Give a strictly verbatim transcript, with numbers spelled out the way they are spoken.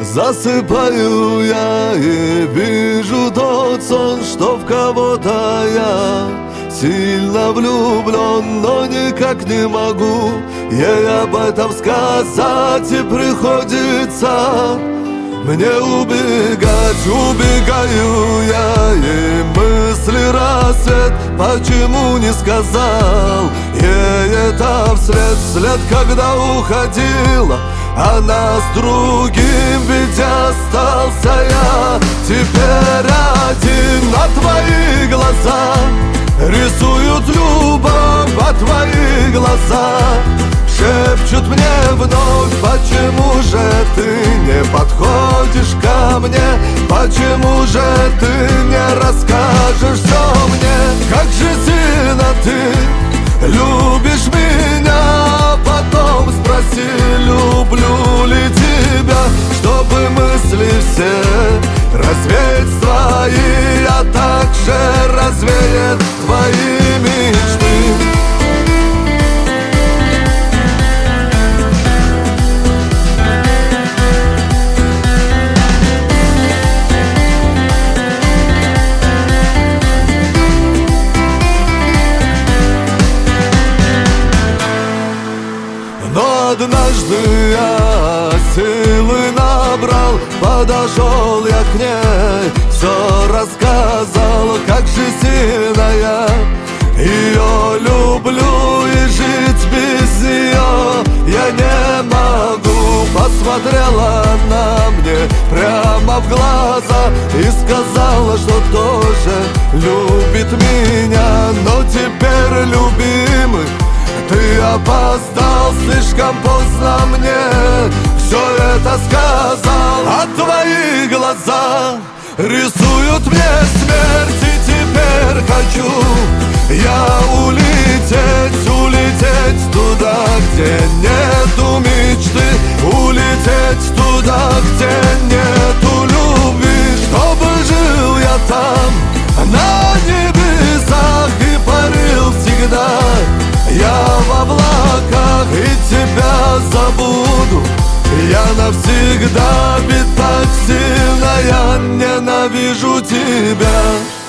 Засыпаю я и вижу тот сон, что в кого-то я сильно влюблен, но никак не могу ей об этом сказать, и приходится мне убегать. Убегаю я, и мысли рассвет, почему не сказал ей это вслед? Вслед, когда уходила она с другим, ведь остался я теперь один. А твои глаза рисуют любовь, а твои глаза шепчут мне вновь: почему же ты не подходишь ко мне? Почему же ты не расскажешь все мне? Как же сильно ты любишь меня? Потом спроси, люблю ли тебя, чтобы мысли все развеять свои, а также развеять твои мечты. Но однажды я силы набрал, подошел я к ней, все рассказал, как же сильно я ее люблю, и жить без нее я не могу. Посмотрела она мне прямо в глаза и сказала, что тоже любит меня. Но теперь, любимый, ты опоздал, слишком поздно мне все это сказал. А твои глаза рисуют мне смерть, и теперь хочу я улететь, улететь туда, где нету мечты, улететь туда, где нету любви, чтобы жил я там на небесах и парил всегда я в облаках, и тебя забуду я навсегда, ведь так сильно я ненавижу тебя.